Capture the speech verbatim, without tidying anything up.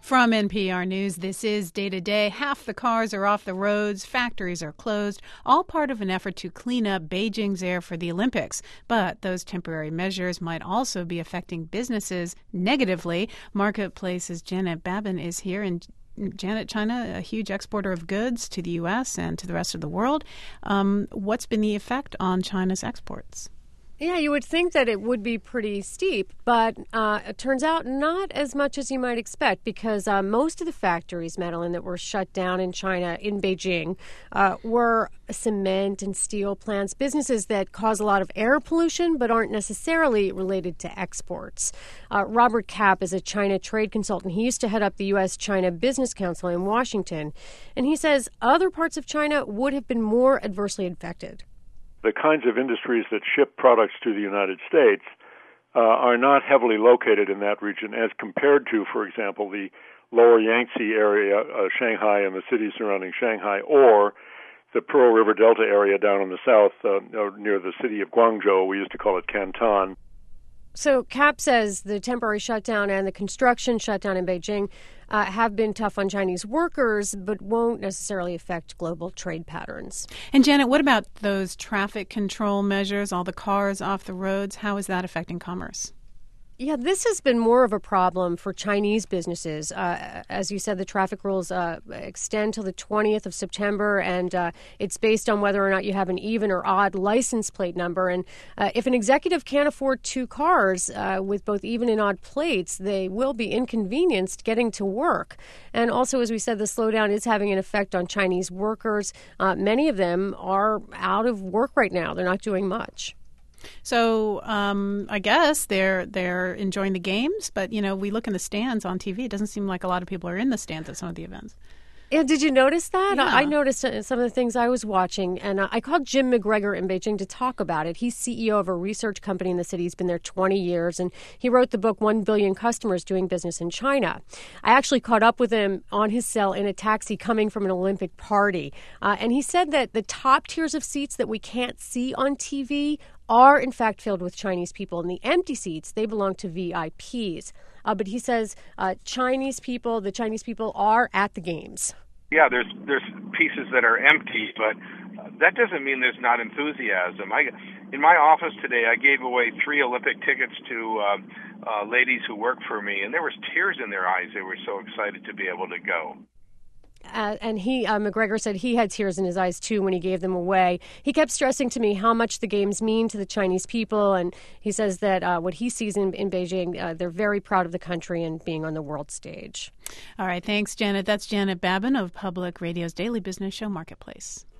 From N P R News, this is Day to Day. Half the cars are off the roads, factories are closed, all part of an effort to clean up Beijing's air for the Olympics. But those temporary measures might also be affecting businesses negatively. Marketplace's Janet Babin is here. And Janet, China, a huge exporter of goods to the U S and to the rest of the world. Um, what's been the effect on China's exports? Yeah, you would think that it would be pretty steep, but uh, it turns out not as much as you might expect because uh, most of the factories, Madeline, that were shut down in China, in Beijing, uh, were cement and steel plants, businesses that cause a lot of air pollution but aren't necessarily related to exports. Uh, Robert Kapp is a China trade consultant. He used to head up the U S China Business Council in Washington, and he says other parts of China would have been more adversely affected. The kinds of industries that ship products to the United States uh, are not heavily located in that region as compared to, for example, the lower Yangtze area, uh, Shanghai and the cities surrounding Shanghai, or the Pearl River Delta area down in the south uh, near the city of Guangzhou. We used to call it Canton. So Kapp says the temporary shutdown and the construction shutdown in Beijing uh, have been tough on Chinese workers, but won't necessarily affect global trade patterns. And Janet, what about those traffic control measures, all the cars off the roads? How is that affecting commerce? Yeah, this has been more of a problem for Chinese businesses. Uh, as you said, the traffic rules uh, extend till the twentieth of September, and uh, it's based on whether or not you have an even or odd license plate number. And uh, if an executive can't afford two cars uh, with both even and odd plates, they will be inconvenienced getting to work. And also, as we said, the slowdown is having an effect on Chinese workers. Uh, many of them are out of work right now. They're not doing much. So um, I guess they're they're enjoying the games, but you know, we look in the stands on T V. It doesn't seem like a lot of people are in the stands at some of the events. Yeah, did you notice that? Yeah. I noticed some of the things I was watching, and I called Jim McGregor in Beijing to talk about it. He's C E O of a research company in the city. He's been there twenty years, and he wrote the book One Billion Customers Doing Business in China. I actually caught up with him on his cell in a taxi coming from an Olympic party, uh, and he said that the top tiers of seats that we can't see on T V are in fact filled with Chinese people, and the empty seats, they belong to V I Ps. Uh, but he says uh, Chinese people, the Chinese people are at the games. Yeah, there's there's pieces that are empty, but that doesn't mean there's not enthusiasm. I, in my office today, I gave away three Olympic tickets to uh, uh, ladies who work for me, and there was tears in their eyes. They were so excited to be able to go. Uh, and he, uh, McGregor said he had tears in his eyes, too, when he gave them away. He kept stressing to me how much the games mean to the Chinese people. And he says that uh, what he sees in, in Beijing, uh, they're very proud of the country and being on the world stage. All right. Thanks, Janet. That's Janet Babin of Public Radio's daily business show, Marketplace.